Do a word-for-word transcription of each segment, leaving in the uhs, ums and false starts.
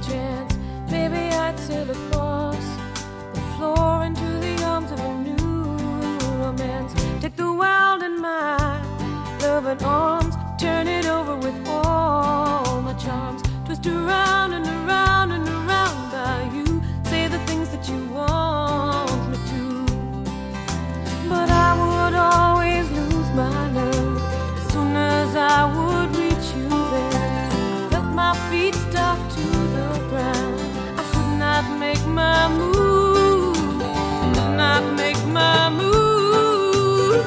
chance, maybe I'd sail across the floor into the arms of a new romance. Take the world in my loving arms, turn it over with all my charms, twist around and around and around by you, say the things that you want me to. But I would always lose my nerve as soon as I would reach you there. I felt my feet stuck to the ground, I could not make my move, could not make my move.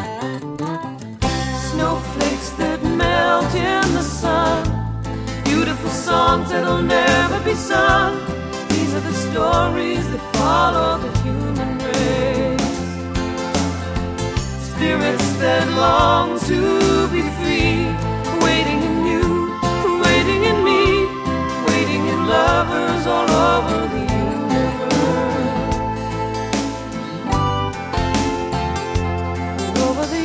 Snowflakes that melt in the sun, beautiful songs that'll never be sung. These are the stories that follow the human race. Spirits that long to be free, waiting in you, waiting in me, waiting in lovers all over the universe. All over the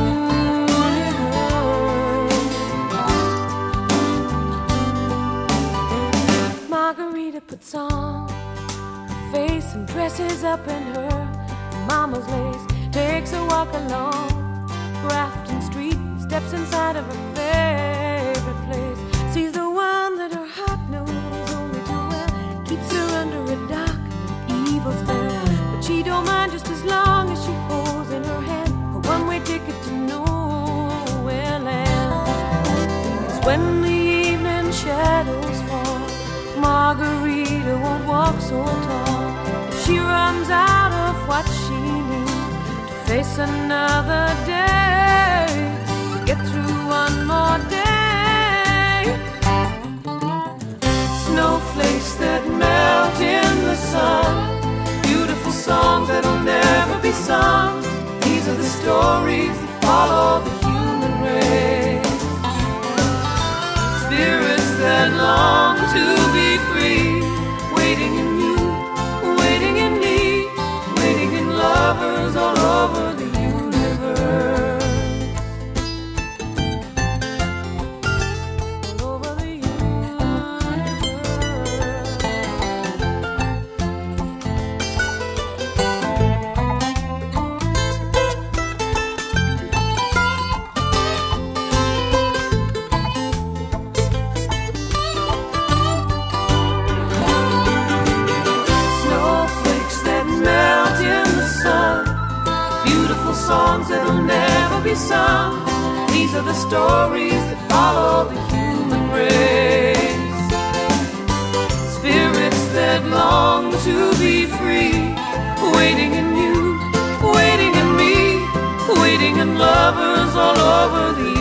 universe. Margarita puts on her face and dresses up in her mama's lace, takes a walk along Grafton Street, steps inside of her favorite place, sees the one that her heart knows only too well, keeps her under a dark and evil spell. But she don't mind just as long as she holds in her hand a one-way ticket to nowhere land. 'Cause when the evening shadows fall, Margarita won't walk so tall. If she runs out of what she needs to face another day, to get through one more day. Snowflakes that melt in the sun, beautiful songs that'll never be sung. These are the stories that follow the human race. Spirits that long to be free, waiting in you, waiting in me, waiting in lovers all over the universe. All over the songs that'll never be sung. These are the stories that follow the human race. Spirits that long to be free, waiting in you, waiting in me, waiting in lovers all over the